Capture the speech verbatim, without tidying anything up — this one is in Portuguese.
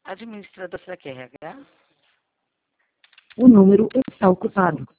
Administrador, será que é R H? O número está ocupado.